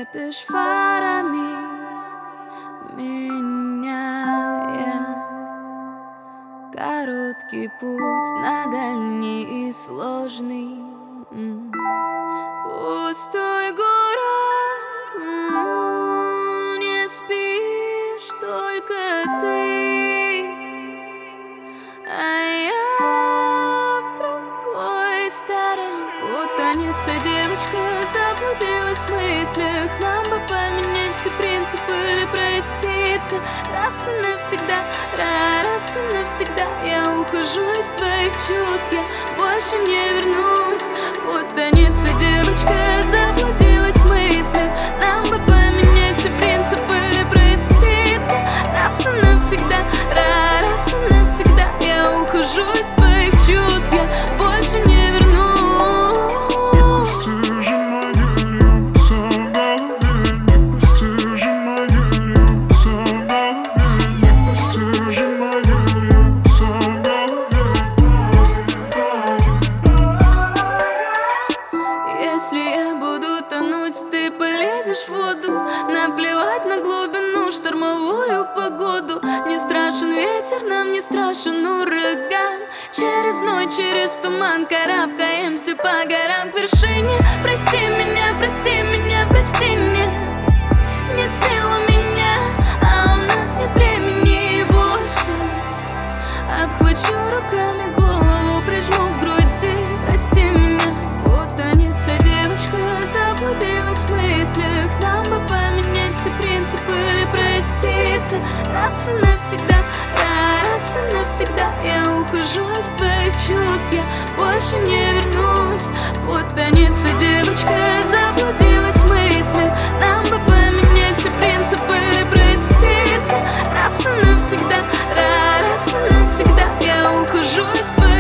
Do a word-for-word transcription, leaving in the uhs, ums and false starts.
Слепишь фарами меня. Короткий путь на дальний и сложный. Пустой город, не спишь только ты, а я в другой стороне. Путаница, девочка, заблудилась в мыслях. Нам бы поменять все принципы или проститься раз и навсегда, раз и навсегда. Я ухожу из твоих чувств, я больше не вернусь. Путаница, девочка, заблудилась в мыслях. Нам бы поменять все принципы или проститься раз и навсегда, раз и навсегда. Я ухожу из твоих чувств, я больше не вернусь. Если я буду тонуть, ты полезешь в воду. Наплевать на глубину, штормовую погоду. Не страшен ветер, нам не страшен ураган. Через ночь, через туман карабкаемся по горам к вершине. Прости меня, прости меня, прости меня. Нет сил у меня, а у нас нет времени больше. Обхвачу руками голову, прижму к груди. Прости меня. Путаница, девочка, заблудилась в мыслях. Нам бы поменять все принципы или проститься раз и навсегда, раз и навсегда. Я ухожу из твоих чувств, я больше не вернусь. Путаница, девочка, заблудилась в мыслях. Нам бы поменять все принципы или проститься раз и навсегда, раз и навсегда. Я ухожу из твоих